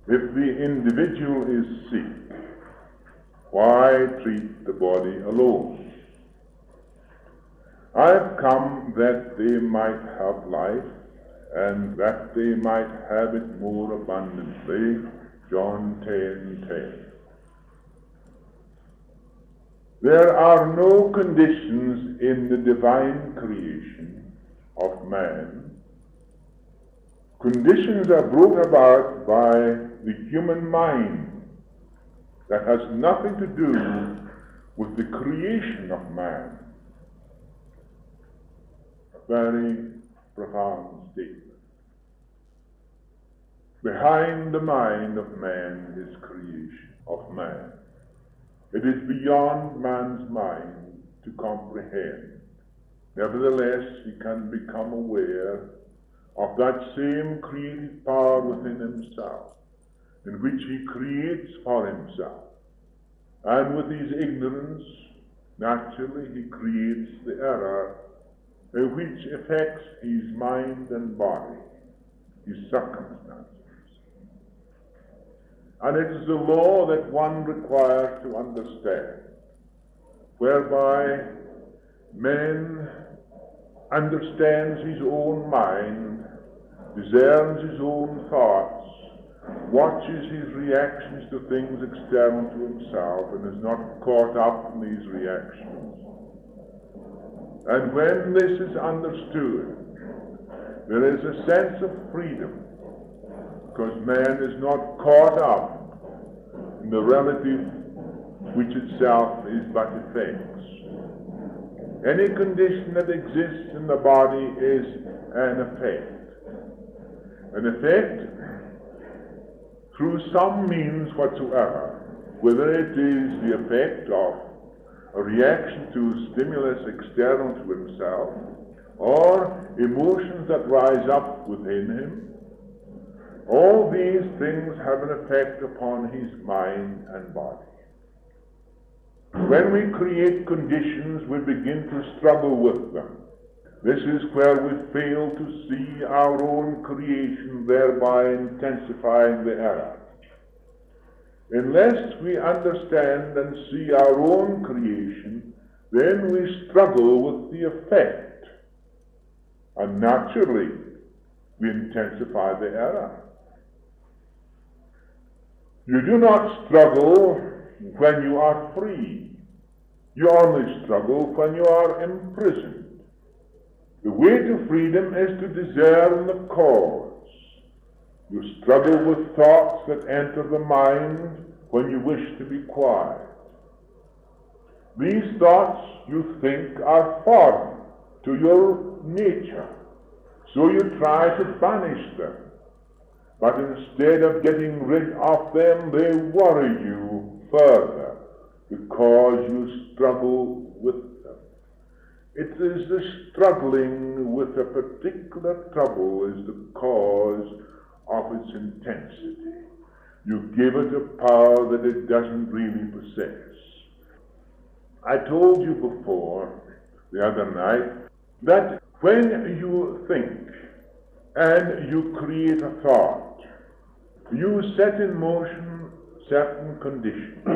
If the individual is sick, why treat the body alone? I have come that they might have life, and that they might have it more abundantly. John 10:10. There are no conditions in the divine creation of man. Conditions are brought about by the human mind that has nothing to do with the creation of man. A very profound statement. Behind the mind of man is creation of man. It is beyond man's mind to comprehend. Nevertheless, he can become aware of that same creative power within himself, in which he creates for himself. And with his ignorance, naturally he creates the error which affects his mind and body, his circumstances. And it is the law that one requires to understand, whereby man understands his own mind, discerns his own thoughts, watches his reactions to things external to himself, and is not caught up in these reactions. And when this is understood, there is a sense of freedom, because man is not caught up in the relative which itself is but effects. Any condition that exists in the body is an effect. An effect through some means whatsoever, whether it is the effect of a reaction to stimulus external to himself, or emotions that rise up within him. All these things have an effect upon his mind and body. When we create conditions, we begin to struggle with them. This is where we fail to see our own creation, thereby intensifying the error. Unless we understand and see our own creation, then we struggle with the effect. And naturally, we intensify the error. You do not struggle when you are free. You only struggle when you are imprisoned. The way to freedom is to discern the cause. You struggle with thoughts that enter the mind when you wish to be quiet. These thoughts you think are foreign to your nature, so you try to banish them. But instead of getting rid of them, they worry you further because you struggle with them. It is the struggling with a particular trouble is the cause of its intensity. You give it a power that it doesn't really possess. I told you before, the other night, that when you think and you create a thought, you set in motion certain conditions.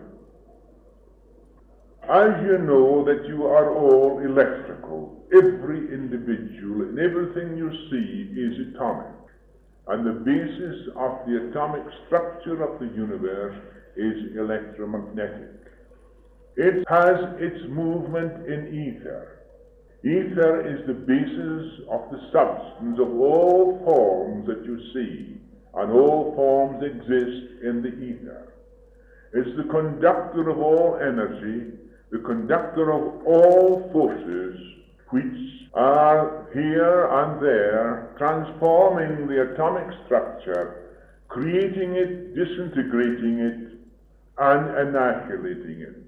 As you know that you are all electrical, every individual and everything you see is atomic. And the basis of the atomic structure of the universe is electromagnetic. It has its movement in ether. Ether is the basis of the substance of all forms that you see, and all forms exist in the ether. It's the conductor of all energy, the conductor of all forces, which are here and there, transforming the atomic structure, creating it, disintegrating it, and annihilating it.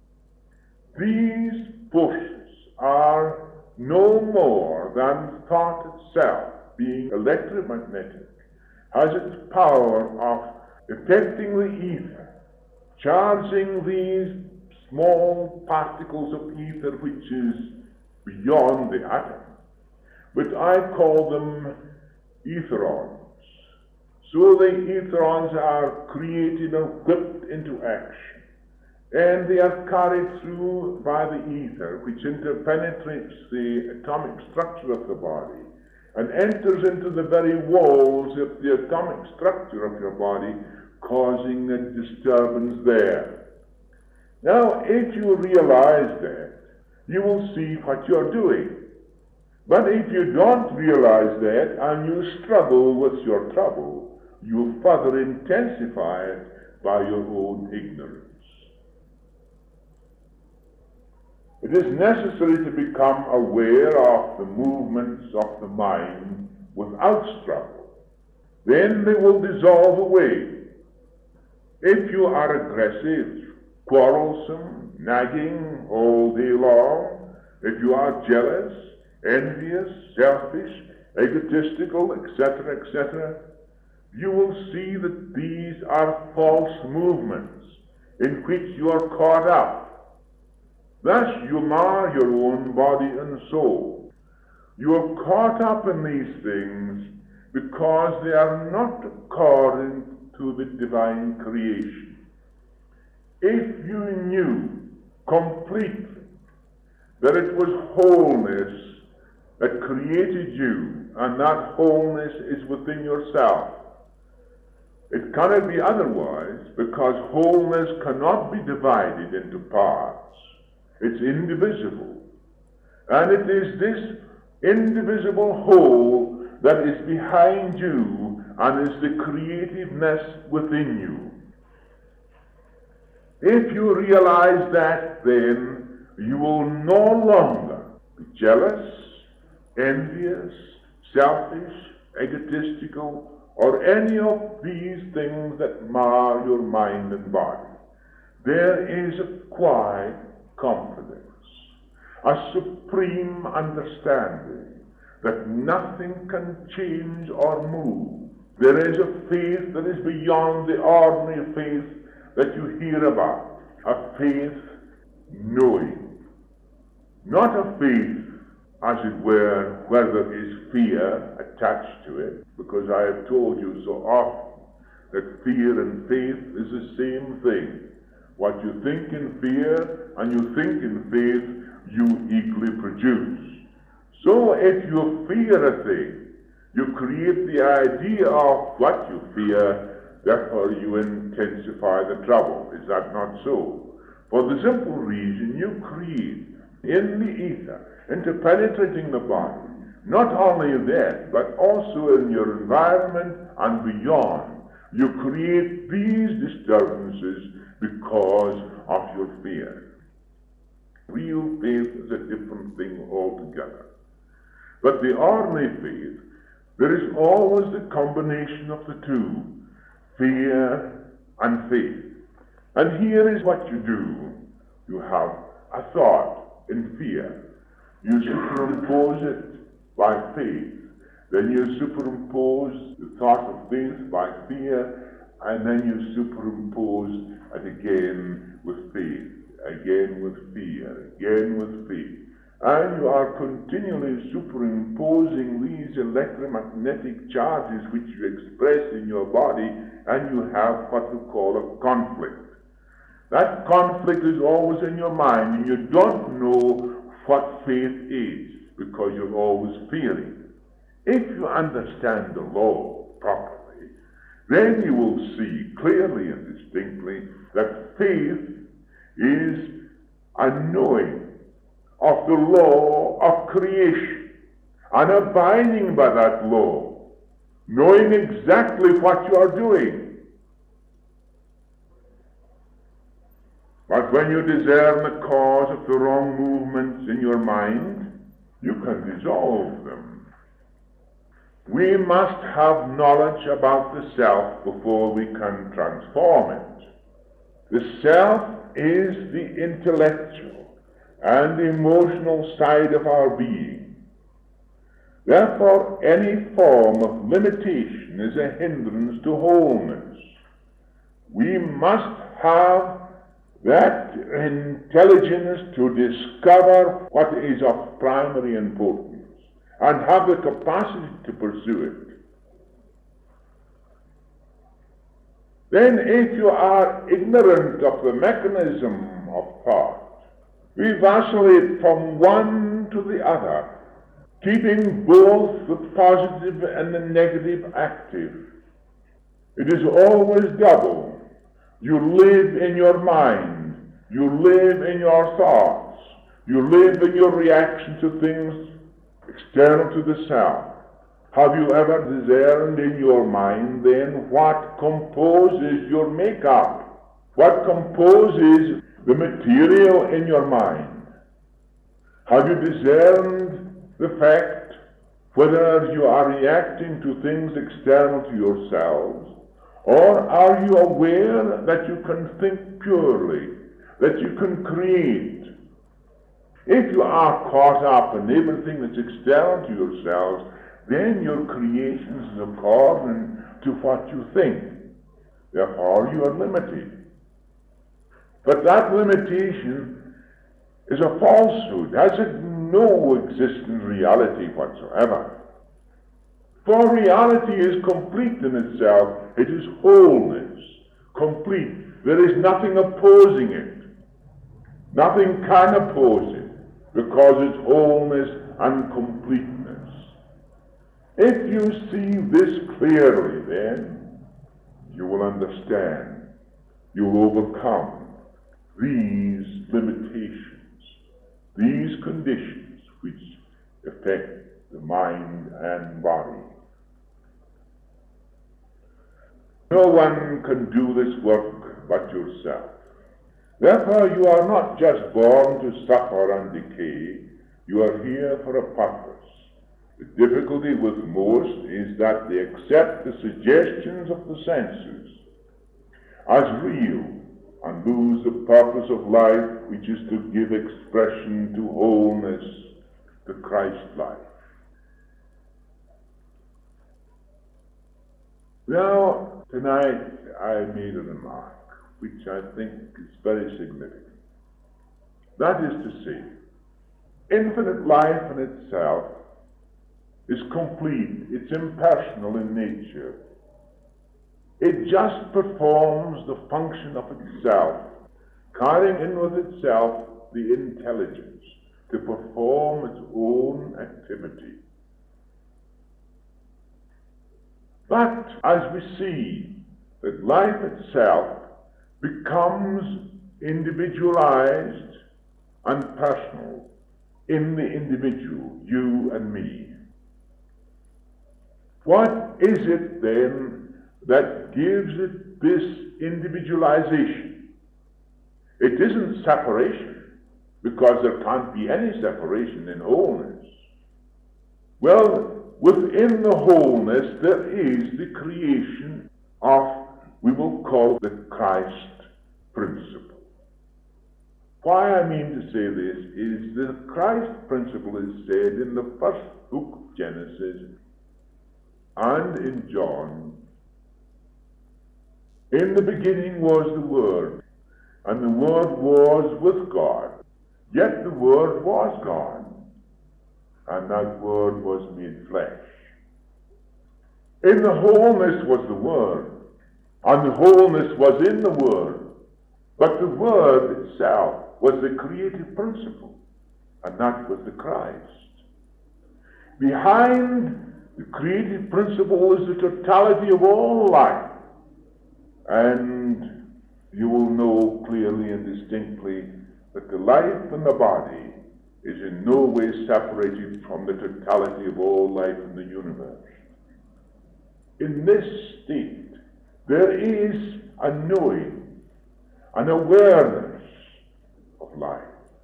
These forces are no more than thought itself, being electromagnetic, has its power of affecting the ether, charging these small particles of ether which is beyond the atom. But I call them etherons, So the etherons are created and whipped into action, and they are carried through by the ether, which interpenetrates the atomic structure of the body and enters into the very walls of the atomic structure of your body, causing a disturbance there. Now, if you realize that, you will see what you're doing. But if you don't realize that and you struggle with your trouble, you further intensify it by your own ignorance. It is necessary to become aware of the movements of the mind without struggle. Then they will dissolve away. If you are aggressive, quarrelsome, nagging all day long, if you are jealous, envious, selfish, egotistical, etc., etc., you will see that these are false movements in which you are caught up. Thus you mar your own body and soul. You are caught up in these things because they are not according to the divine creation. If you knew completely that it was wholeness that created you, and that wholeness is within yourself, it cannot be otherwise, because wholeness cannot be divided into parts. It's indivisible. And it is this indivisible whole that is behind you and is the creativeness within you. If you realize that, then you will no longer be jealous, envious, selfish, egotistical, or any of these things that mar your mind and body. There is a quiet confidence, a supreme understanding that nothing can change or move. There is a faith that is beyond the ordinary faith that you hear about, a faith knowing, not a faith, as it were, where there is fear attached to it, because I have told you so often that fear and faith is the same thing. What you think in fear and you think in faith, you equally produce. So if you fear a thing, you create the idea of what you fear, therefore you intensify the trouble. Is that not so? For the simple reason you create in the ether, interpenetrating the body, not only that, but also in your environment and beyond, you create these disturbances because of your fear. Real faith is a different thing altogether. But the ordinary faith, there is always the combination of the two, fear and faith. And here is what you do. You have a thought in fear. You superimpose it by faith. Then you superimpose the thought of faith by fear, and then you superimpose it again with faith, again with fear, again with faith. And you are continually superimposing these electromagnetic charges which you express in your body, and you have what we call a conflict. That conflict is always in your mind, and you don't know what faith is, because you're always fearing. If you understand the law properly, then you will see clearly and distinctly that faith is a knowing of the law of creation and abiding by that law, knowing exactly what you are doing. But when you discern the cause of the wrong movements in your mind, you can dissolve them. We must have knowledge about the self before we can transform it. The self is the intellectual and emotional side of our being. Therefore, any form of limitation is a hindrance to wholeness. We must have that intelligence to discover what is of primary importance and have the capacity to pursue it. Then if you are ignorant of the mechanism of thought, we vacillate from one to the other, keeping both the positive and the negative active. It is always double. You live in your mind. You live in your thoughts. You live in your reaction to things external to the self. Have you ever discerned in your mind then what composes your makeup? What composes the material in your mind? Have you discerned the fact whether you are reacting to things external to yourselves, or are you aware that you can think purely, that you can create? If you are caught up in everything that's external to yourselves, then your creation is according to what you think. Therefore, you are limited. But that limitation is a falsehood, has no existing reality whatsoever. For reality is complete in itself. It is wholeness, complete. There is nothing opposing it. Nothing can oppose it, because it's wholeness and completeness. If you see this clearly, then you will understand. You will overcome these limitations, these conditions which affect the mind and body. No one can do this work but yourself. Therefore, you are not just born to suffer and decay. You are here for a purpose. The difficulty with most is that they accept the suggestions of the senses as real and lose the purpose of life, which is to give expression to wholeness, to Christ life. Now, tonight I made a remark which I think is very significant. That is to say, infinite life in itself is complete, it's impersonal in nature. It just performs the function of itself, carrying in with itself the intelligence to perform its own activity. But as we see that life itself becomes individualized and personal in the individual, you and me, what is it then that gives it this individualization? It isn't separation, because there can't be any separation in wholeness. Well, within the wholeness there is the creation of, we will call the Christ principle. Why I mean to say this is the Christ principle is said in the first book of Genesis and in John. In the beginning was the Word, and the Word was with God, yet the Word was God, and that Word was made flesh. In the wholeness was the Word, and the wholeness was in the Word, but the Word itself was the creative principle, and that was the Christ. Behind the creative principle is the totality of all life, and you will know clearly and distinctly that the life in the body is in no way separated from the totality of all life in the universe. In this state, there is a knowing, an awareness of life.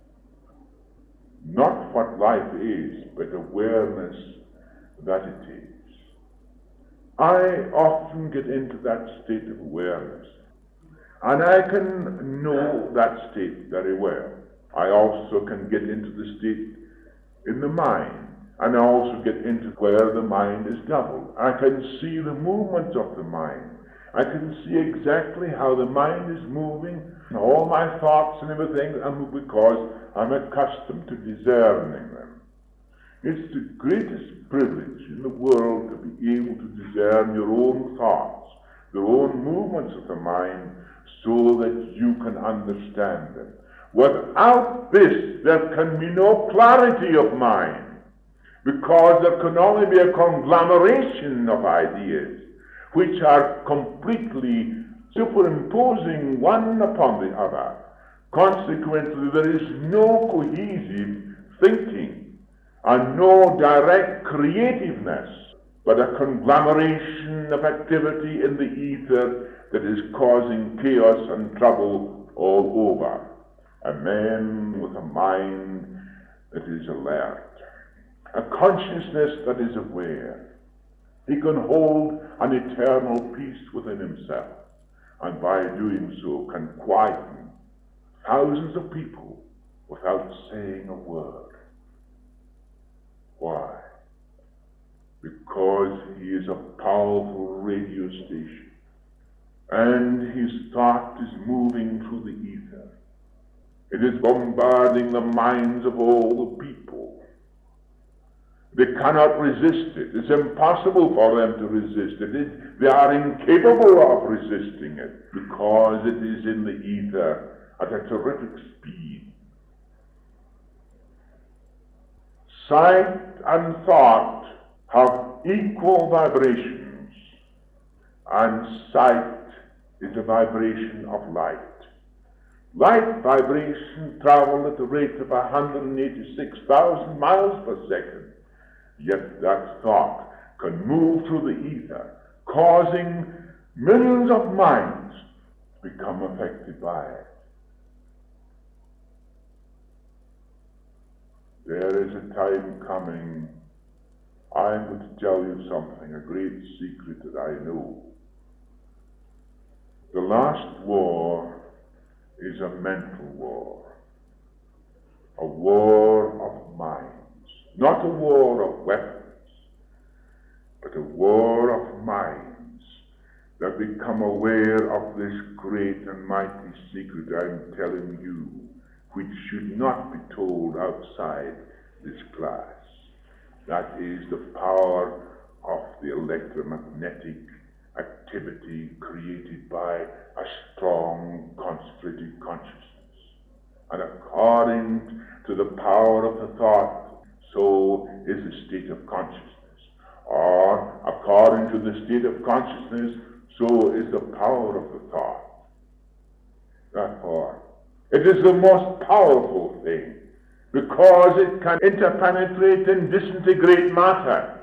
Not what life is, but awareness that it is. I often get into that state of awareness, and I can know that state very well. I also can get into the state in the mind, and I also get into where the mind is doubled. I can see the movements of the mind. I can see exactly how the mind is moving, and all my thoughts and everything, because I'm accustomed to discerning them. It's the greatest privilege in the world to be able to discern your own thoughts, the own movements of the mind, so that you can understand them. Without this, there can be no clarity of mind, because there can only be a conglomeration of ideas, which are completely superimposing one upon the other. Consequently, there is no cohesive thinking and no direct creativeness, but a conglomeration of activity in the ether that is causing chaos and trouble all over. A man with a mind that is alert, a consciousness that is aware. He can hold an eternal peace within himself, and by doing so can quieten thousands of people without saying a word. Why? Because he is a powerful radio station, and his thought is moving through the ether. It is bombarding the minds of all the people. They cannot resist it. It's impossible for them to resist it. They are incapable of resisting it, because it is in the ether at a terrific speed. Sight and thought have equal vibrations, and sight is a vibration of light. Light vibration travel at the rate of 186,000 miles per second, yet that thought can move through the ether, causing millions of minds to become affected by it. There is a time coming, I'm going to tell you something, a great secret that I know. The last war is a mental war, a war of minds, not a war of weapons, but a war of minds that become aware of this great and mighty secret I'm telling you, which should not be told outside this class. That is the power of the electromagnetic activity created by a strong, concentrated consciousness. And according to the power of the thought, so is the state of consciousness. Or according to the state of consciousness, so is the power of the thought. Therefore, it is the most powerful thing, because it can interpenetrate and disintegrate matter.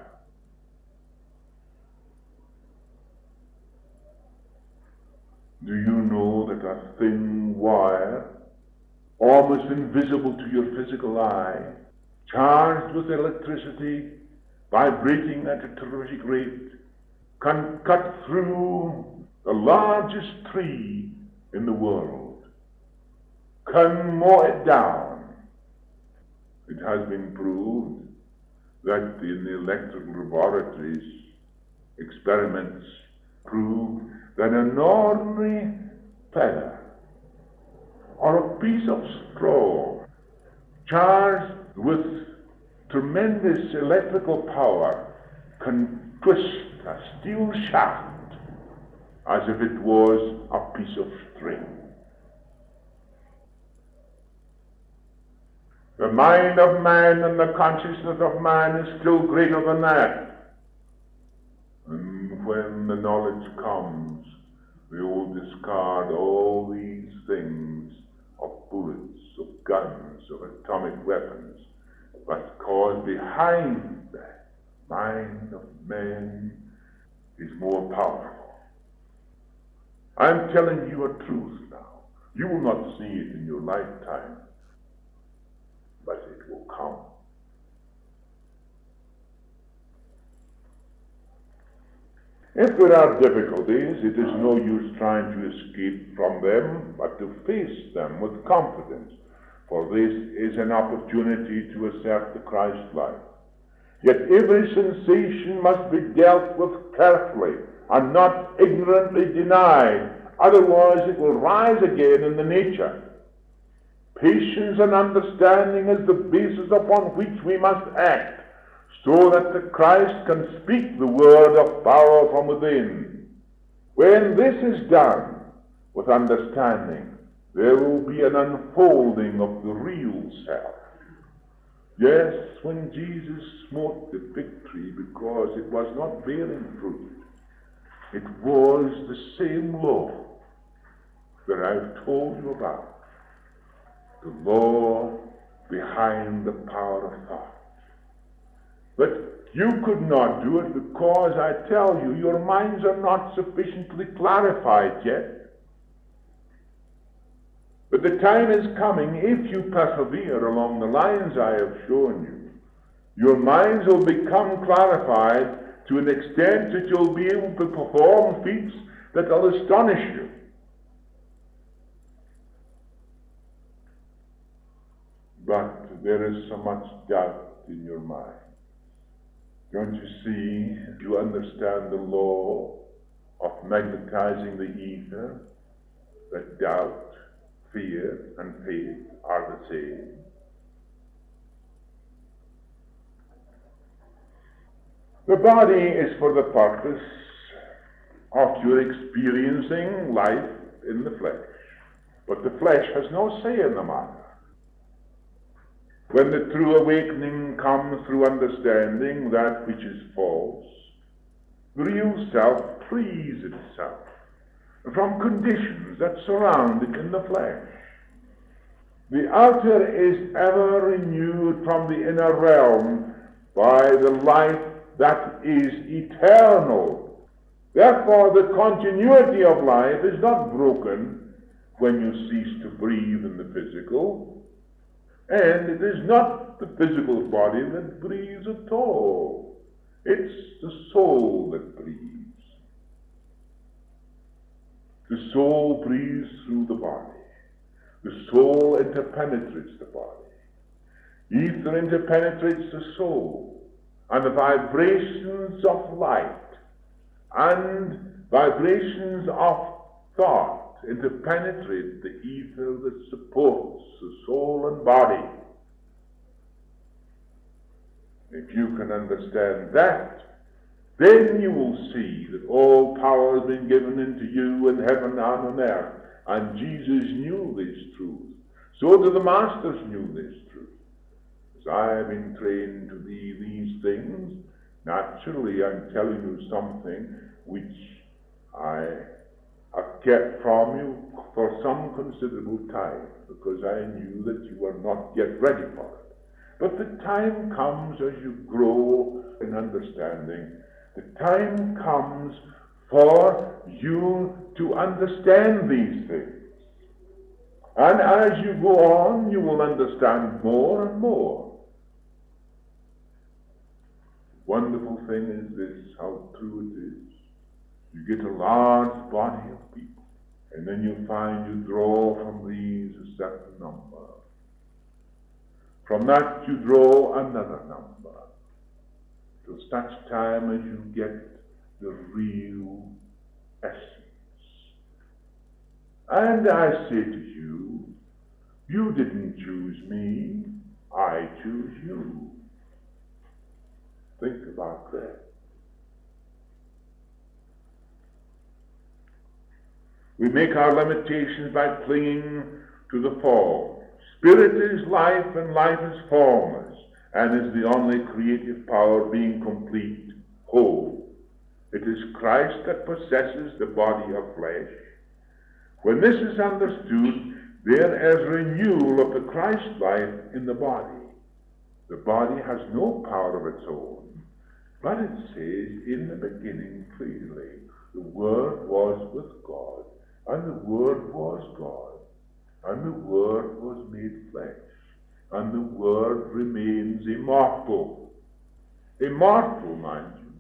Do you know that a thin wire, almost invisible to your physical eye, charged with electricity, vibrating at a terrific rate, can cut through the largest tree in the world, can mow it down? It has been proved that in the electrical laboratories, experiments prove that an ordinary feather or a piece of straw charged with tremendous electrical power can twist a steel shaft as if it was a piece of string. The mind of man and the consciousness of man is still greater than that. And when the knowledge comes, they will discard all these things of bullets, of guns, of atomic weapons, because behind the mind of man is more powerful. I'm telling you a truth now. You will not see it in your lifetime, but it will come. If there are difficulties, it is no use trying to escape from them, but to face them with confidence, for this is an opportunity to assert the Christ life. Yet every sensation must be dealt with carefully and not ignorantly denied, otherwise it will rise again in the nature. Patience and understanding is the basis upon which we must act, so that the Christ can speak the word of power from within. When this is done with understanding, there will be an unfolding of the real self. Yes, when Jesus smote the fig tree because it was not bearing fruit, it was the same law that I've told you about. The law behind the power of thought. But you could not do it because, I tell you, your minds are not sufficiently clarified yet. But the time is coming, if you persevere along the lines I have shown you, your minds will become clarified to an extent that you'll be able to perform feats that will astonish you. But there is so much doubt in your mind. Don't you see? Do you understand the law of magnetizing the ether? That doubt, fear, and faith are the same. The body is for the purpose of your experiencing life in the flesh. But the flesh has no say in the matter. When the true awakening comes through understanding that which is false, the real self frees itself from conditions that surround it in the flesh. The outer is ever renewed from the inner realm by the life that is eternal. Therefore, the continuity of life is not broken when you cease to breathe in the physical. And it is not the physical body that breathes at all. It's the soul that breathes. The soul breathes through the body. The soul interpenetrates the body. Ether interpenetrates the soul. And the vibrations of light and vibrations of thought interpenetrate the ether that supports the soul and body. If you can understand that, then you will see that all power has been given into you in heaven and on earth. And Jesus knew this truth. So do the masters knew this truth. As I have been trained to be these things, naturally I'm telling you something which I have kept from you for some considerable time, because I knew that you were not yet ready for it. But the time comes as you grow in understanding. The time comes for you to understand these things. And as you go on, you will understand more and more. The wonderful thing is this, how true it is. You get a large body of people, and then you find you draw from these a certain number. From that you draw another number, till such time as you get the real essence. And I say to you, you didn't choose me, I choose you. Think about that. We make our limitations by clinging to the form. Spirit is life, and life is formless, and is the only creative power, being complete, whole. It is Christ that possesses the body of flesh. When this is understood, there is renewal of the Christ life in the body. The body has no power of its own, but it says in the beginning clearly, the Word was with God, and the Word was God, and the Word was made flesh, and the Word remains immortal. Immortal, mind you.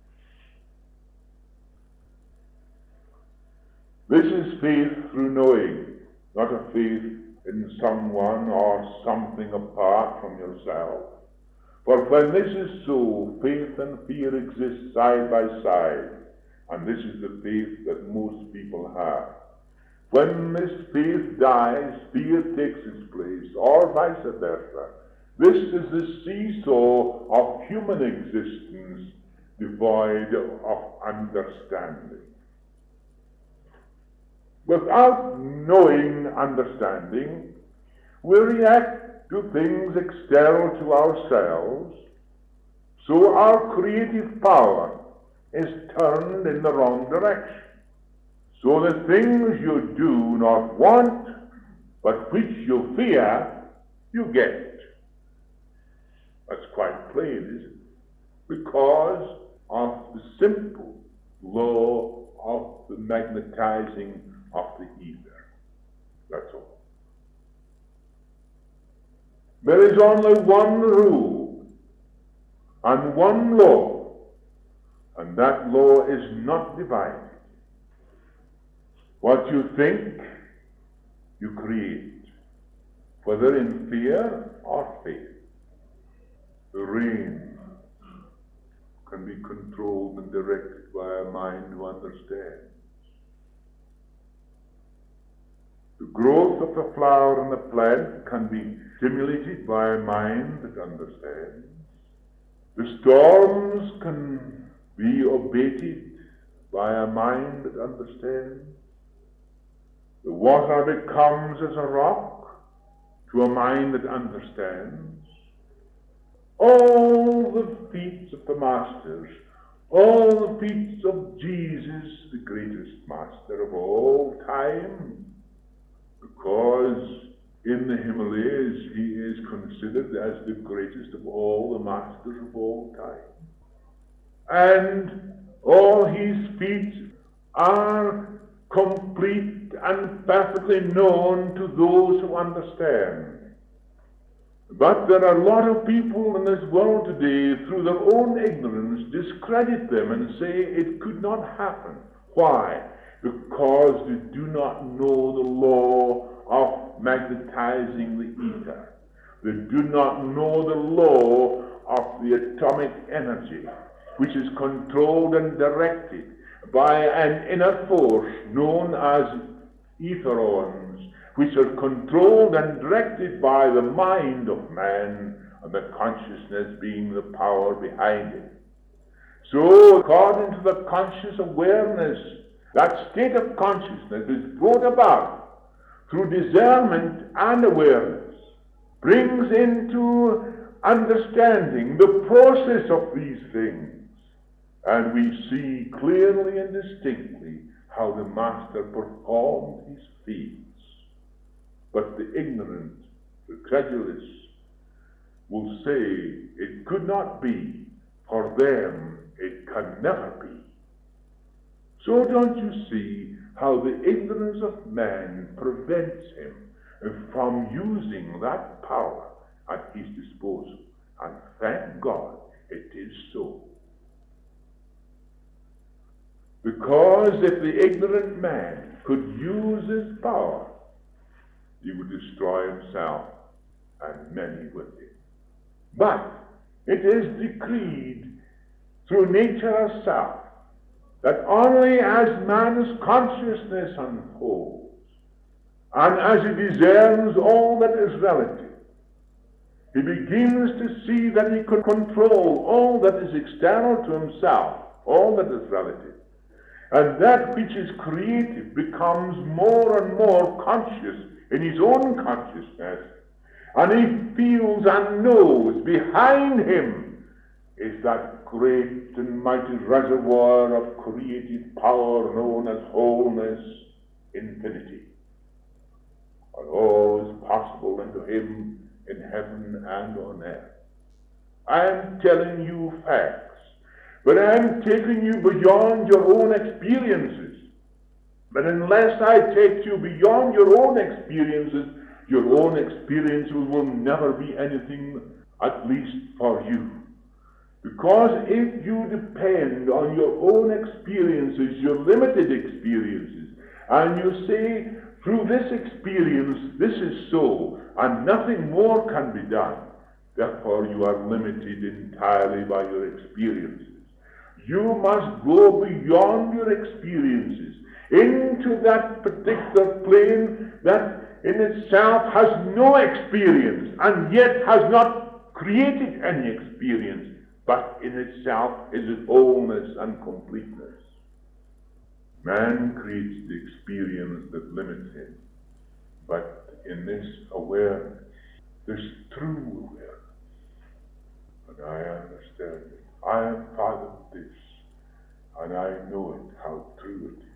This is faith through knowing, not a faith in someone or something apart from yourself. For when this is so, faith and fear exist side by side, and this is the faith that most people have. When this faith dies, fear takes its place, or vice versa. This is the seesaw of human existence, devoid of understanding. Without knowing, understanding, we react to things external to ourselves, so our creative power is turned in the wrong direction. So the things you do not want, but which you fear, you get. That's quite plain, isn't it? Because of the simple law of the magnetizing of the ether. That's all. There is only one rule and one law, and that law is not divided. What you think, you create, whether in fear or faith. The rain can be controlled and directed by a mind who understands. The growth of the flower and the plant can be stimulated by a mind that understands. The storms can be abated by a mind that understands. The water becomes as a rock to a mind that understands. All the feats of the masters, all the feats of Jesus, the greatest master of all time, because in the Himalayas he is considered as the greatest of all the masters of all time. And all his feats are complete and perfectly known to those who understand. But there are a lot of people in this world today, through their own ignorance, discredit them and say it could not happen. Why? Because they do not know the law of magnetizing the ether. They do not know the law of the atomic energy, which is controlled and directed by an inner force known as etherons, which are controlled and directed by the mind of man, and the consciousness being the power behind it. So, according to the conscious awareness, that state of consciousness is brought about through discernment and awareness, brings into understanding the process of these things, and we see clearly and distinctly how the Master performed his feats. But the ignorant, the credulous, will say it could not be. For them, it can never be. So don't you see how the ignorance of man prevents him from using that power at his disposal? And thank God it is so. Because if the ignorant man could use his power, he would destroy himself and many with him. But it is decreed through nature herself that only as man's consciousness unfolds, and as he discerns all that is relative, he begins to see that he can control all that is external to himself, all that is relative. And that which is creative becomes more and more conscious in his own consciousness, and he feels and knows behind him is that great and mighty reservoir of creative power known as wholeness, infinity. And all is possible unto him in heaven and on earth. I am telling you facts, but I am taking you beyond your own experiences. But unless I take you beyond your own experiences will never be anything, at least for you. Because if you depend on your own experiences, your limited experiences, and you say, through this experience, this is so, and nothing more can be done, therefore you are limited entirely by your experiences. You must go beyond your experiences into that particular plane that in itself has no experience and yet has not created any experience, but in itself is its wholeness and completeness. Man creates the experience that limits him. But in this awareness, this true awareness, and I understand it. I have fathomed this, and I know it, how true it is.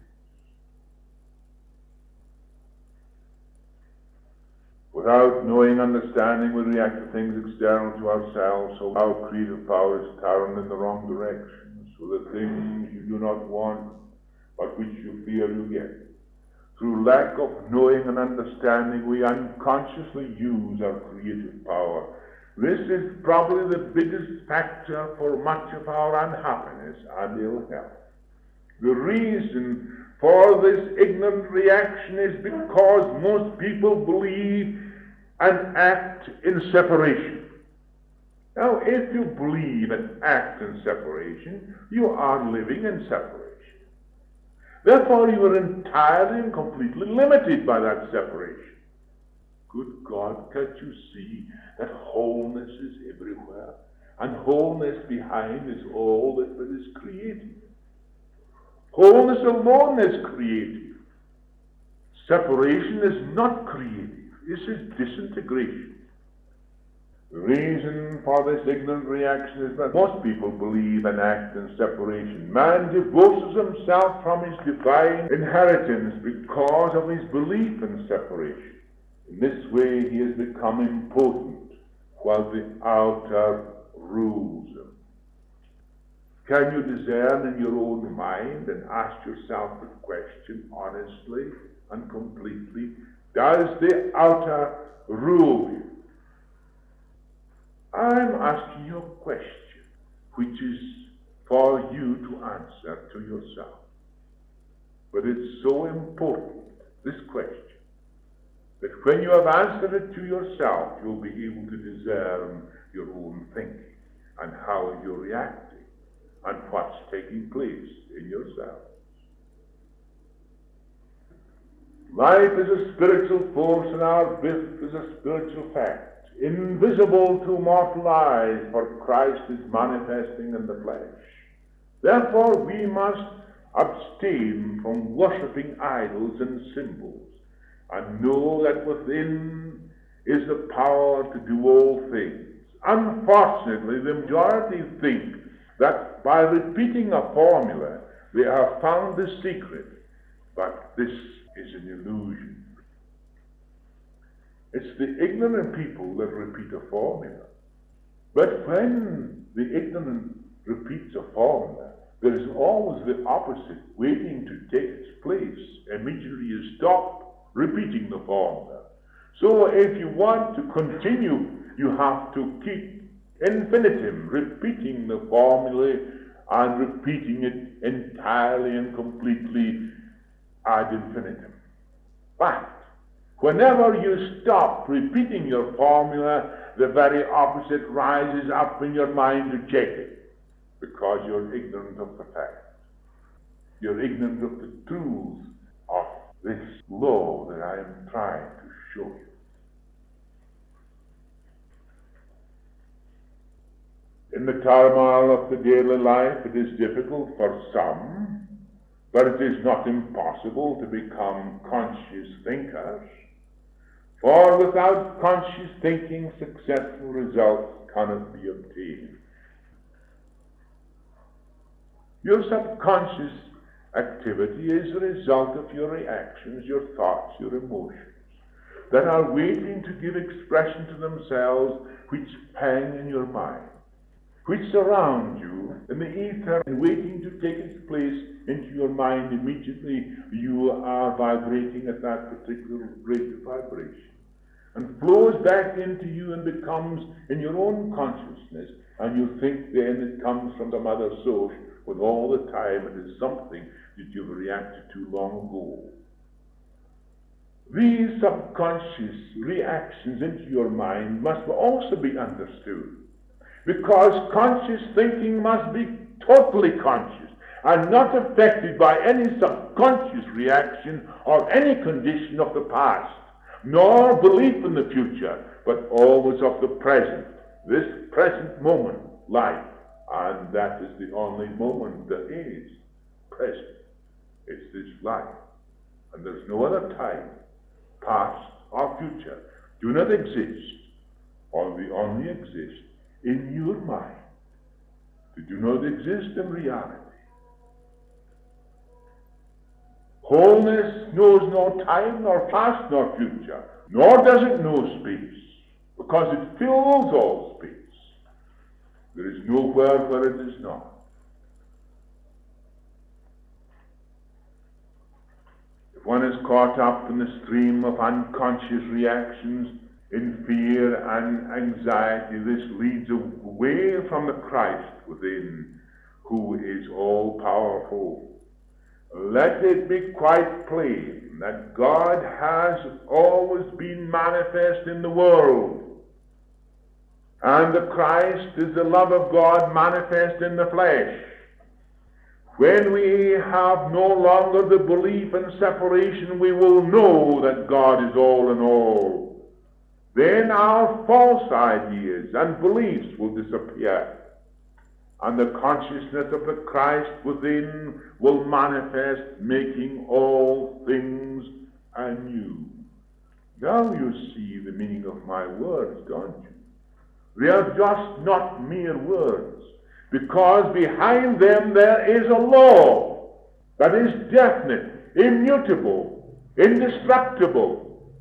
Without knowing, understanding, we react to things external to ourselves, so our creative power is turned in the wrong direction. So the things you do not want, but which you fear you get. Through lack of knowing and understanding, we unconsciously use our creative power. This is probably the biggest factor for much of our unhappiness and ill health. The reason for this ignorant reaction is because most people believe and act in separation. Now, if you believe and act in separation, you are living in separation. Therefore, you are entirely and completely limited by that separation. Good God, can't you see that wholeness is everywhere? And wholeness behind is all that is creative. Wholeness alone is creative. Separation is not creative. This is disintegration. The reason for this ignorant reaction is that most people believe and act in separation. Man divorces himself from his divine inheritance because of his belief in separation. In this way, he has become impotent while the outer rules him. Can you discern in your own mind and ask yourself the question honestly and completely, does the outer rule you? I'm asking you a question which is for you to answer to yourself. But it's so important, this question, that when you have answered it to yourself, you'll be able to discern your own thinking and how you're reacting and what's taking place in yourself. Life is a spiritual force, and our birth is a spiritual fact, invisible to mortal eyes, for Christ is manifesting in the flesh. Therefore, we must abstain from worshipping idols and symbols, and know that within is the power to do all things. Unfortunately, the majority think that by repeating a formula, they have found the secret, but this is an illusion. It's the ignorant people that repeat a formula. But when the ignorant repeats a formula, there is always the opposite waiting to take its place. Immediately you stop repeating the formula. So if you want to continue, you have to keep infinitum, repeating the formula and repeating it entirely and completely ad infinitum. But whenever you stop repeating your formula, the very opposite rises up in your mind to check it, because you're ignorant of the fact. You're ignorant of the truth of this law that I am trying to show you. In the turmoil of the daily life, it is difficult for some, but it is not impossible to become conscious thinkers. For without conscious thinking, successful results cannot be obtained. Your subconscious activity is the result of your reactions, your thoughts, your emotions, that are waiting to give expression to themselves, which hang in your mind, which surround you in the ether, and waiting to take its place into your mind. Immediately you are vibrating at that particular rate of vibration, and flows back into you and becomes in your own consciousness, and you think then it comes from the mother source, when all the time it is something that you've reacted to long ago. These subconscious reactions into your mind must also be understood, because conscious thinking must be totally conscious and not affected by any subconscious reaction or any condition of the past, nor belief in the future, but always of the present, this present moment, life. And that is the only moment there is present. It's this life. And there's no other time, past or future, do not exist, or they only exist in your mind. They do not exist in reality. Wholeness knows no time, nor past, nor future, nor does it know space, because it fills all space. There is nowhere where it is not. If one is caught up in the stream of unconscious reactions in fear and anxiety, this leads away from the Christ within, who is all-powerful. Let it be quite plain that God has always been manifest in the world, and the Christ is the love of God manifest in the flesh. When we have no longer the belief in separation, we will know that God is all in all. Then our false ideas and beliefs will disappear, and the consciousness of the Christ within will manifest, making all things anew. Now you see the meaning of my words, don't you? They are just not mere words, because behind them there is a law that is definite, immutable, indestructible.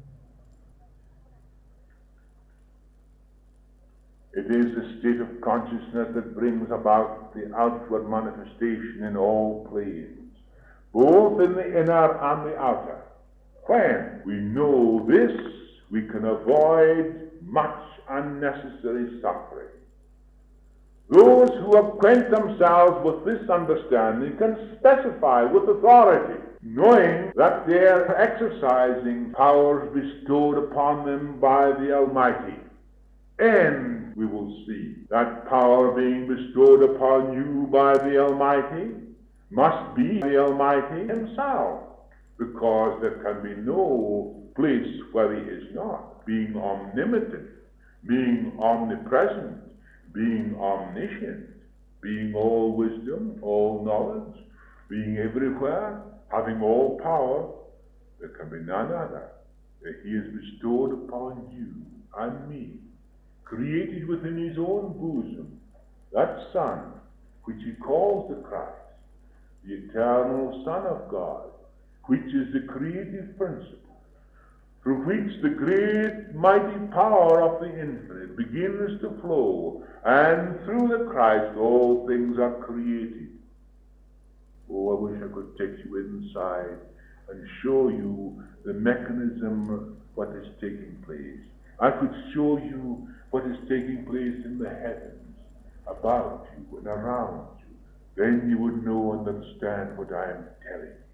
It is the state of consciousness that brings about the outward manifestation in all planes, both in the inner and the outer. When we know this, we can avoid much unnecessary suffering. Those who acquaint themselves with this understanding can specify with authority, knowing that they are exercising powers bestowed upon them by the Almighty. And we will see that power being bestowed upon you by the Almighty must be the Almighty himself, because there can be no place where he is not, being omnipotent, being omnipresent, being omniscient, being all wisdom, all knowledge, being everywhere, having all power. There can be none other. That he is bestowed upon you and me, created within his own bosom, that Son, which he calls the Christ, the eternal Son of God, which is the creative principle, through which the great mighty power of the infinite begins to flow, and through the Christ all things are created. Oh, I wish I could take you inside and show you the mechanism of what is taking place. I could show you what is taking place in the heavens, about you and around you. Then you would know and understand what I am telling you.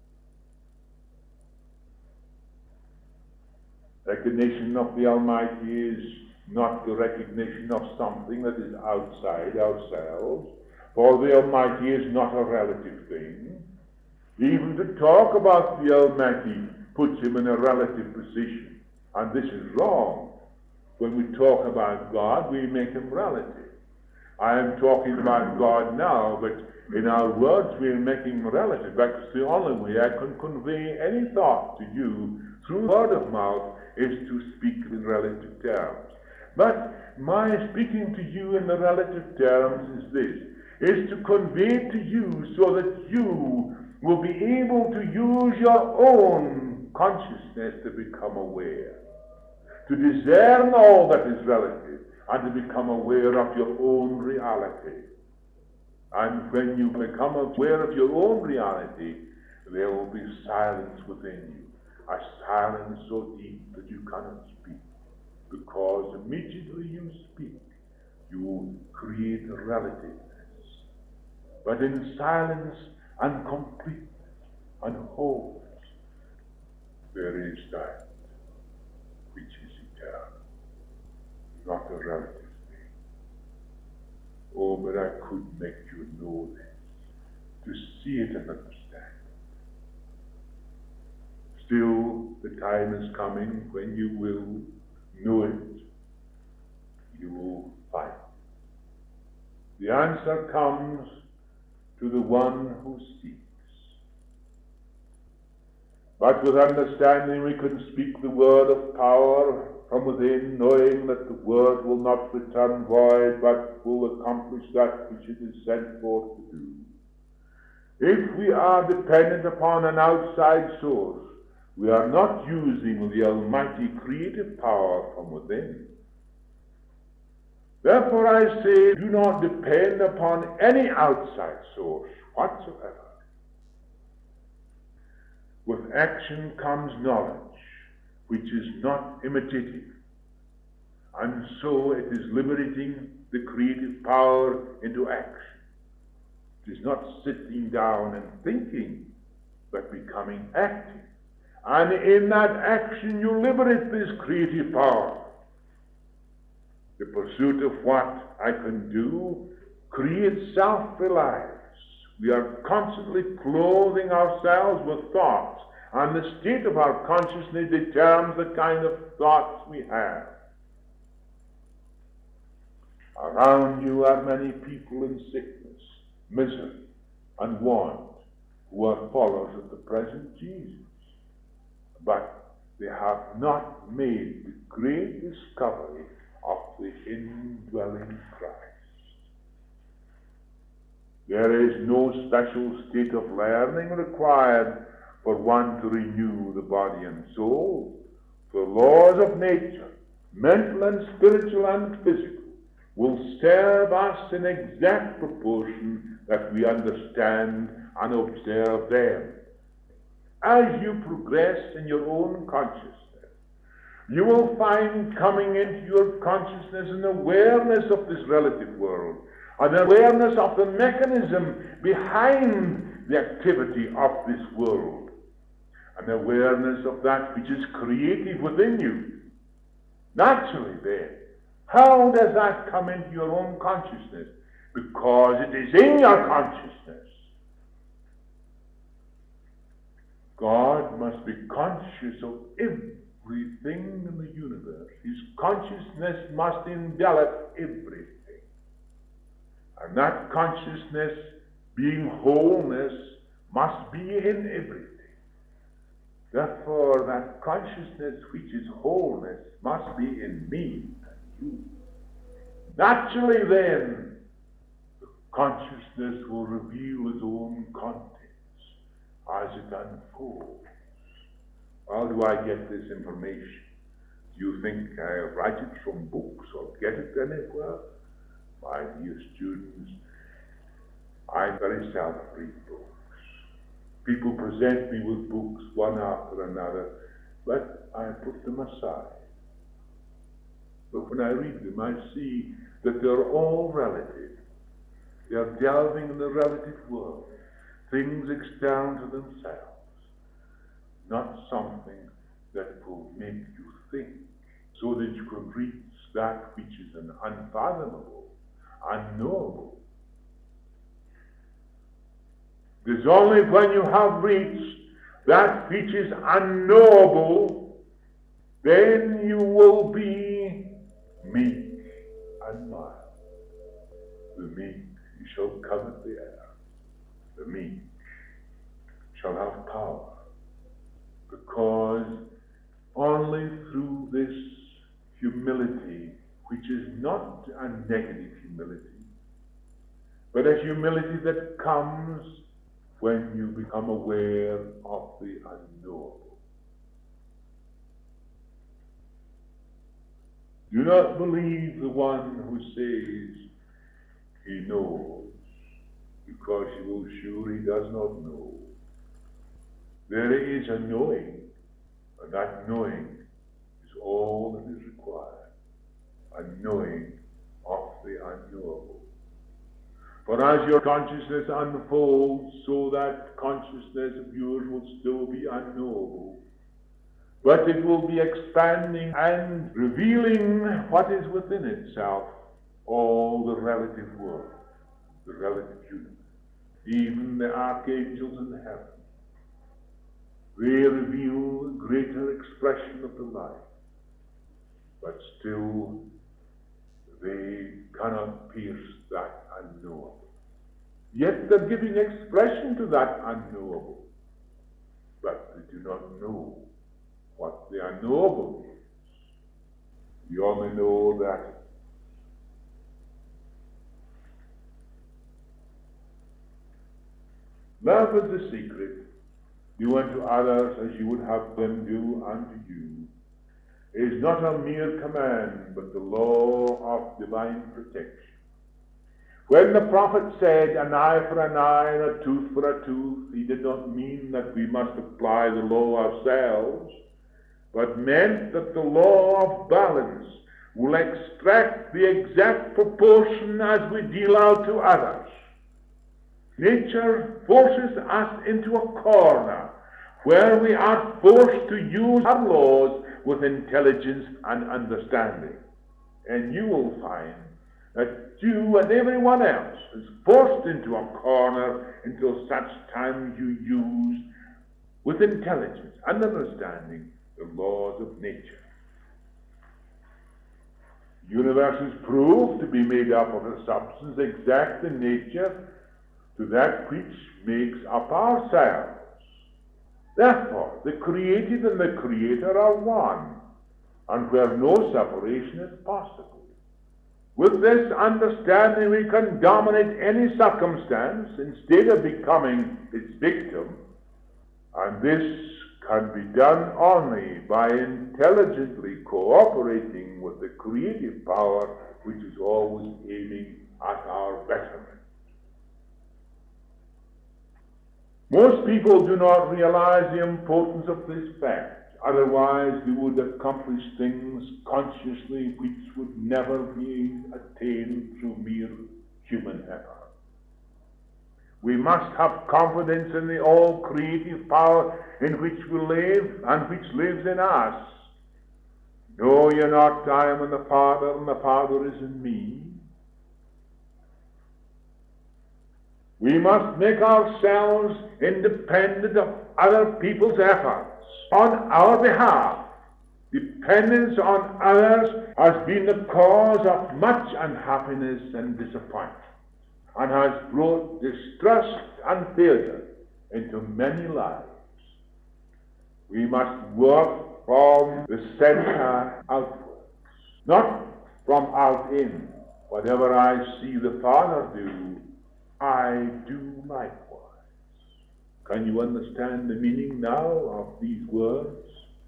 Recognition of the Almighty is not the recognition of something that is outside ourselves, for the Almighty is not a relative thing. Even to talk about the Almighty puts him in a relative position, and this is wrong. When we talk about God, we make him relative. I am talking about God now, but in our words we are making him relative. That's the only way I can convey any thought to you through word of mouth, is to speak in relative terms. But my speaking to you in the relative terms is this, is to convey to you so that you will be able to use your own consciousness to become aware, to discern all that is relative, and to become aware of your own reality. And when you become aware of your own reality, there will be silence within you, a silence so deep that you cannot speak, because immediately you speak, you create a relativeness. But in silence and completeness and wholeness, there is that which is eternal, not a relative thing. Oh, but I could make you know this, to see it and understand. Still, the time is coming when you will know it, you will find it. The answer comes to the one who seeks. But with understanding we can speak the word of power from within, knowing that the word will not return void, but will accomplish that which it is sent forth to do. If we are dependent upon an outside source, we are not using the almighty creative power from within. Therefore I say, do not depend upon any outside source whatsoever. With action comes knowledge, which is not imitative, and so it is liberating the creative power into action. It is not sitting down and thinking, but becoming active. And in that action you liberate this creative power. The pursuit of what I can do creates self-reliance. We are constantly clothing ourselves with thoughts, and the state of our consciousness determines the kind of thoughts we have. Around you are many people in sickness, misery, and want, who are followers of the present Jesus. But they have not made the great discovery of the indwelling Christ. There is no special state of learning required for one to renew the body and soul. The laws of nature, mental and spiritual and physical, will serve us in exact proportion that we understand and observe them. As you progress in your own consciousness, you will find coming into your consciousness an awareness of this relative world, an awareness of the mechanism behind the activity of this world, an awareness of that which is creative within you. Naturally then, how does that come into your own consciousness? Because it is in your consciousness. God must be conscious of everything in the universe. His consciousness must envelop everything. And that consciousness, being wholeness, must be in everything. Therefore, that consciousness which is wholeness must be in me and you. Naturally then, the consciousness will reveal its own contents as it unfolds. How do I get this information? Do you think I write it from books or get it anywhere? My dear students, I very seldom read books. People present me with books one after another, but I put them aside. But when I read them, I see that they're all relative. They are delving in the relative world, things external to themselves, not something that will make you think, so that you can reach that which is an unfathomable, unknowable. It is only when you have reached that which is unknowable, then you will be meek and mild. The meek shall covet the air. The meek shall have power, because only through this humility, which is not a negative humility, but a humility that comes when you become aware of the unknowable. Do not believe the one who says he knows, because you will sure he does not know. There is a knowing, and that knowing is all that is required, a knowing of the unknowable. For as your consciousness unfolds, so that consciousness of yours will still be unknowable, but it will be expanding and revealing what is within itself, all the relative world, the relative universe, even the archangels in heaven. They reveal a greater expression of the light, but still they cannot pierce that unknowable. Yet they're giving expression to that unknowable, but they do not know what the unknowable is. We only know that love is the secret. Do unto others as you would have them do unto you. It is not a mere command, but the law of divine protection. When the prophet said, an eye for an eye and a tooth for a tooth, he did not mean that we must apply the law ourselves, but meant that the law of balance will extract the exact proportion as we deal out to others. Nature forces us into a corner where we are forced to use our laws with intelligence and understanding. And you will find that you and everyone else is forced into a corner until such time you use with intelligence and understanding the laws of nature. The universe is proved to be made up of a substance exact in nature to that which makes up ourselves. Therefore, the created and the Creator are one, and where no separation is possible. With this understanding, we can dominate any circumstance instead of becoming its victim, and this can be done only by intelligently cooperating with the creative power which is always aiming at our betterment. Most people do not realize the importance of this fact. Otherwise, they would accomplish things consciously which would never be attained through mere human effort. We must have confidence in the all-creative power in which we live and which lives in us. Know ye not I am in the Father, and the Father is in me? We must make ourselves independent of other people's efforts on our behalf. Dependence on others has been the cause of much unhappiness and disappointment, and has brought distrust and failure into many lives. We must work from the center outwards, not from out in. Whatever I see the Father do, I do likewise. Can you understand the meaning now of these words?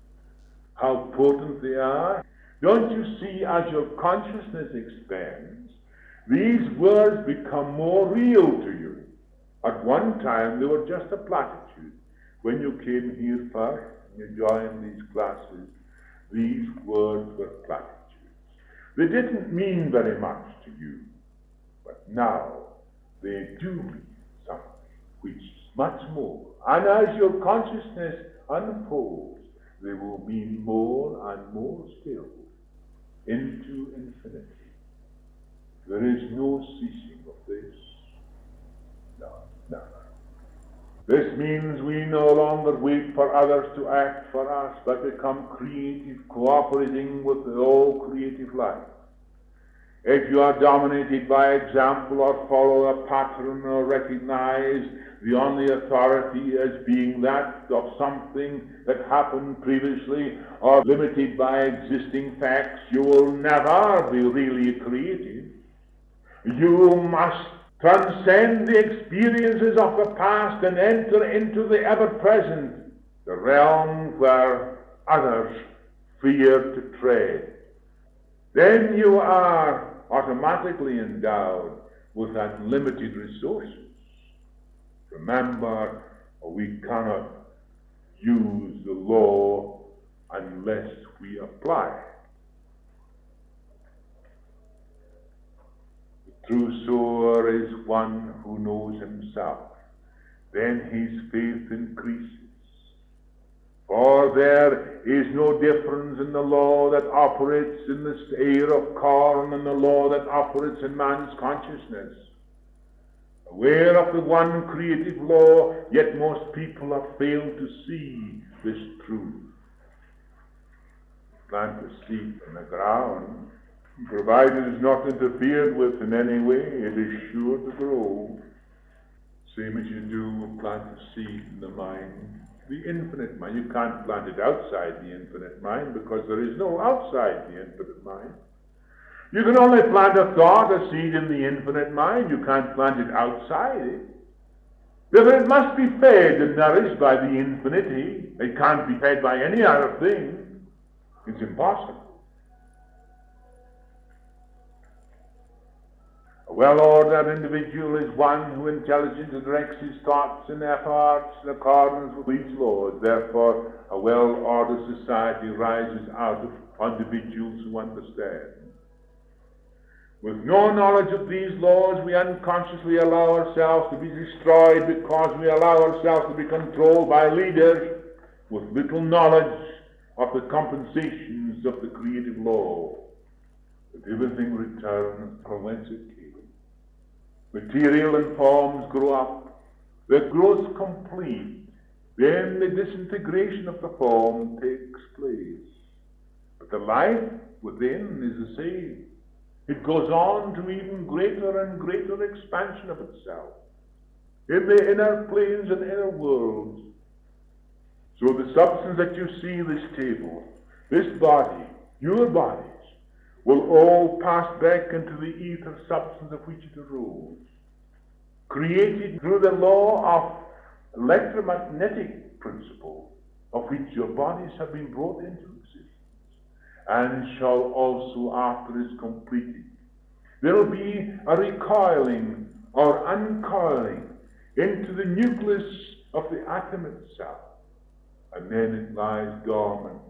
How potent they are? Don't you see, as your consciousness expands, these words become more real to you. At one time they were just a platitude. When you came here first and you joined these classes, these words were platitudes. They didn't mean very much to you, but now they do mean something which is much more. And as your consciousness unfolds, they will mean more and more still, into infinity. There is no ceasing of this. No, no. This means we no longer wait for others to act for us, but become creative, cooperating with the all creative life. If you are dominated by example or follow a pattern or recognize the only authority as being that of something that happened previously or limited by existing facts, you will never be really creative. You must transcend the experiences of the past and enter into the ever-present, the realm where others fear to tread. Then you are automatically endowed with unlimited resources. Remember, we cannot use the law unless we apply it. The true sower is one who knows himself. Then his faith increases. For there is no difference in the law that operates in the ear of corn and the law that operates in man's consciousness. Aware of the one creative law, yet most people have failed to see this truth. Plant a seed in the ground, provided it is not interfered with in any way, it is sure to grow. Same as you do plant a seed in the mind. the infinite mind. You can't plant it outside the infinite mind because there is no outside the infinite mind. You can only plant a thought, a seed in the infinite mind. You can't plant it outside it. Therefore, it must be fed and nourished by the infinity. It can't be fed by any other thing. It's impossible. A well-ordered individual is one who intelligently directs his thoughts and efforts in accordance with these laws. Therefore, a well-ordered society rises out of individuals who understand. With no knowledge of these laws, we unconsciously allow ourselves to be destroyed because we allow ourselves to be controlled by leaders with little knowledge of the compensations of the creative law. But everything returns from whence it came. Material and forms grow up. Their growth complete. Then the disintegration of the form takes place. But the life within is the same. It goes on to even greater and greater expansion of itself in the inner planes and inner worlds. So the substance that you see, this table, this body, your bodies, will all pass back into the ether substance of which it arose, created through the law of electromagnetic principle of which your bodies have been brought into existence, and shall also, after it is completed, there will be a recoiling or uncoiling into the nucleus of the atom itself, and then it lies dormant.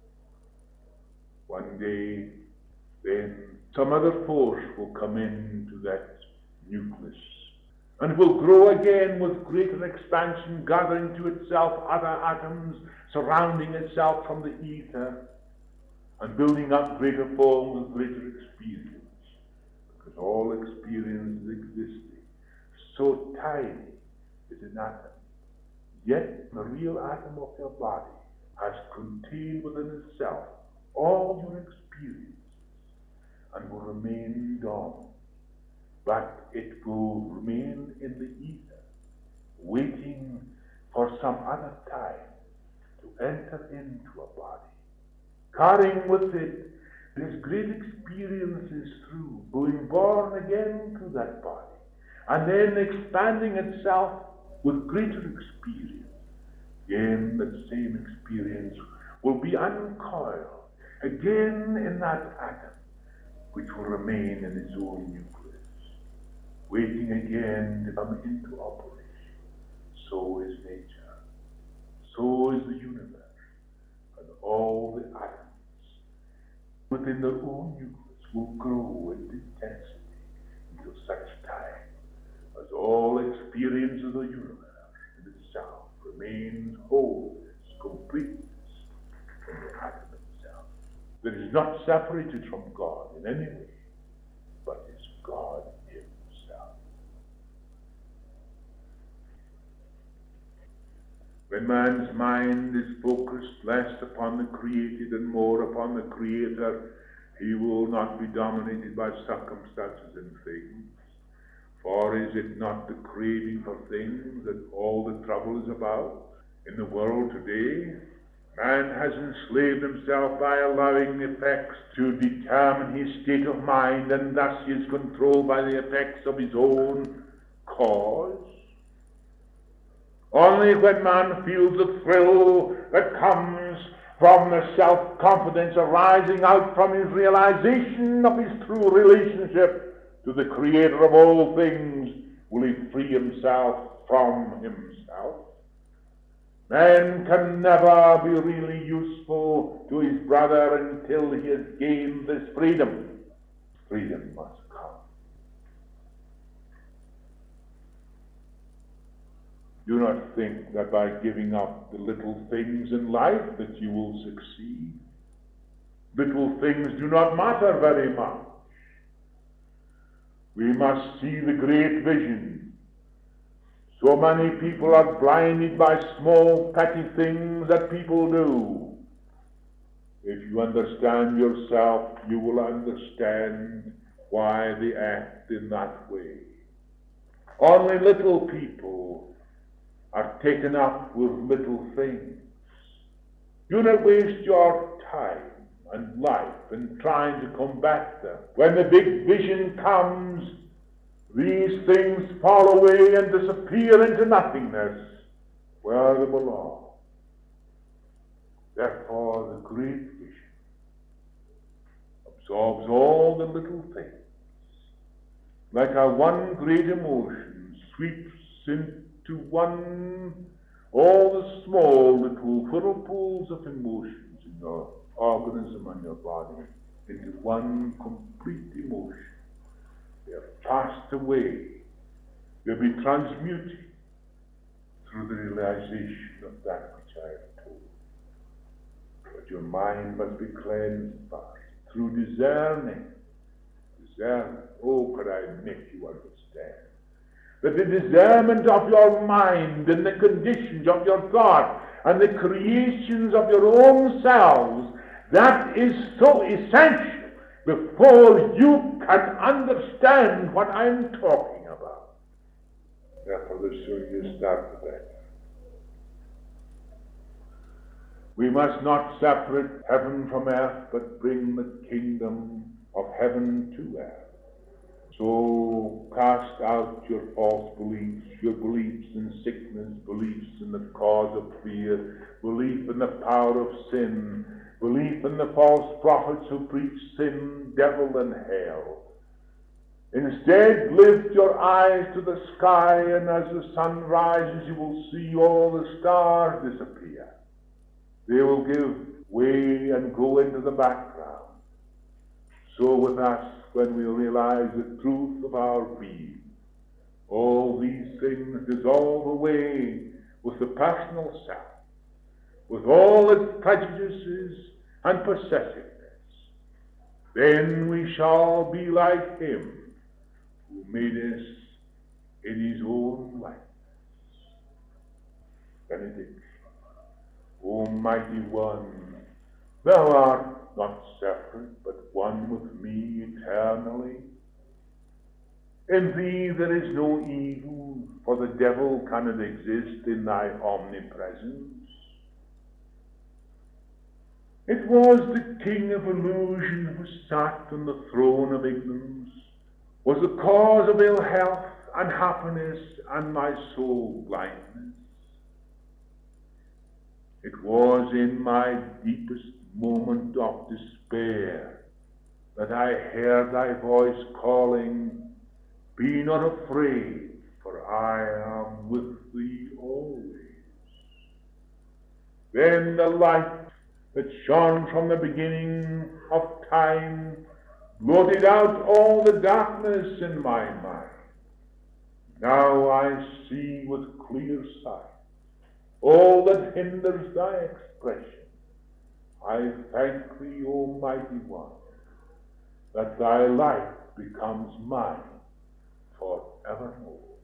One day, then some other force will come into that nucleus and will grow again with greater expansion, gathering to itself other atoms, surrounding itself from the ether, and building up greater forms of greater experience. Because all experience is existing. So tiny is an atom. Yet the real atom of your body has contained within itself all your experiences and will remain dormant. But it will remain in the ether, waiting for some other time to enter into a body, carrying with it these great experiences through, being born again to that body, and then expanding itself with greater experience. Again, that same experience will be uncoiled, again in that atom, which will remain in its own nucleus, waiting again to come into operation. So is nature. So is the universe. And all the atoms within their own nucleus will grow in intensity until such time as all experience of the universe in itself remains whole, its completeness in the atom itself, that is not separated from God in any way, but is God himself. When man's mind is focused less upon the created and more upon the Creator, he will not be dominated by circumstances and things. For is it not the craving for things that all the trouble is about in the world today? Man has enslaved himself by allowing the effects to determine his state of mind, and thus he is controlled by the effects of his own cause. Only when man feels the thrill that comes from the self-confidence arising out from his realization of his true relationship to the Creator of all things will he free himself from himself. Man can never be really useful to his brother until he has gained this freedom. Freedom must come. Do not think that by giving up the little things in life that you will succeed. Little things do not matter very much. We must see the great vision. So many people are blinded by small petty things that people do. If you understand yourself, you will understand why they act in that way. Only little people are taken up with little things. Do not waste your time and life in trying to combat them. When the big vision comes, these things fall away and disappear into nothingness where they belong. Therefore, the great vision absorbs all the little things. Like a one great emotion sweeps into one all the small little whirlpools of emotions in your organism and your body into one complete emotion. They are passed away. They'll be transmuted through the realization of that which I have told. But your mind must be cleansed first through discerning. Oh, could I make you understand that the discernment of your mind and the conditions of your thought and the creations of your own selves, that is so essential before you can understand what I'm talking about. Therefore, the sooner you start, the better. We must not separate heaven from earth, but bring the kingdom of heaven to earth. So cast out your false beliefs, your beliefs in sickness, beliefs in the cause of fear, belief in the power of sin, belief in the false prophets who preach sin, devil, and hell. Instead, lift your eyes to the sky, and as the sun rises, you will see all the stars disappear. They will give way and go into the background. So with us, when we realize the truth of our being, all these things dissolve away with the personal self, with all its prejudices and possessiveness. Then we shall be like him who made us in his own likeness. Benediction. Almighty One, thou art not separate, but one with me eternally. In thee there is no evil, for the devil cannot exist in thy omnipresence. It was the king of illusion who sat on the throne of ignorance, was the cause of ill health, unhappiness, and my soul blindness. It was in my deepest moment of despair that I heard thy voice calling, "Be not afraid, for I am with thee always." Then the light that shone from the beginning of time blotted out all the darkness in my mind. Now I see with clear sight all that hinders thy expression. I thank thee, Almighty One, that thy light becomes mine forevermore.